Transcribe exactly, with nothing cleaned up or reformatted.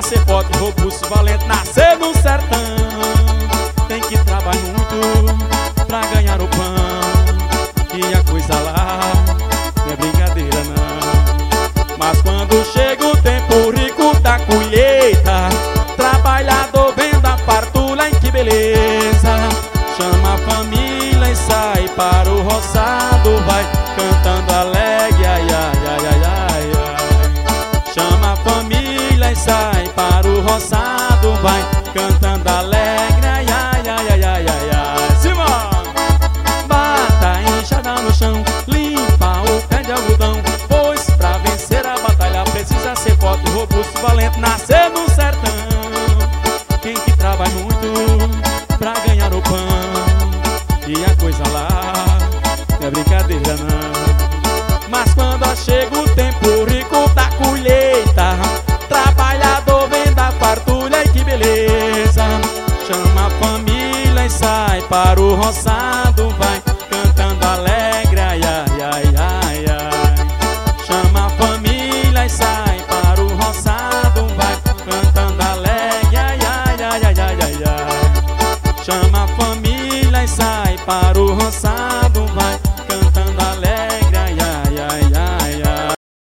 ser forte, robusto, valente, nascer no sertão. Tem que trabalhar muito pra ganhar o pão, e a coisa lá não é brincadeira não. Mas quando chega o tempo rico da colheita, trabalhador vem da fartura, em que beleza. Chama a família e sai para o roçado, vai cantando alegre, ai, ai, ai, ai, ai, ai. Chama a família e sai para o roçado, vai cantando alegre, ai, ai, ai, ai, ai, ai, ai. Simão! Bata a enxada no chão, limpa o pé de algodão, pois pra vencer a batalha precisa ser forte, robusto, valente, nascer no sertão. Quem que trabalha muito pra ganhar o pão, e a coisa lá não é brincadeira não. Mas quando chega o tempo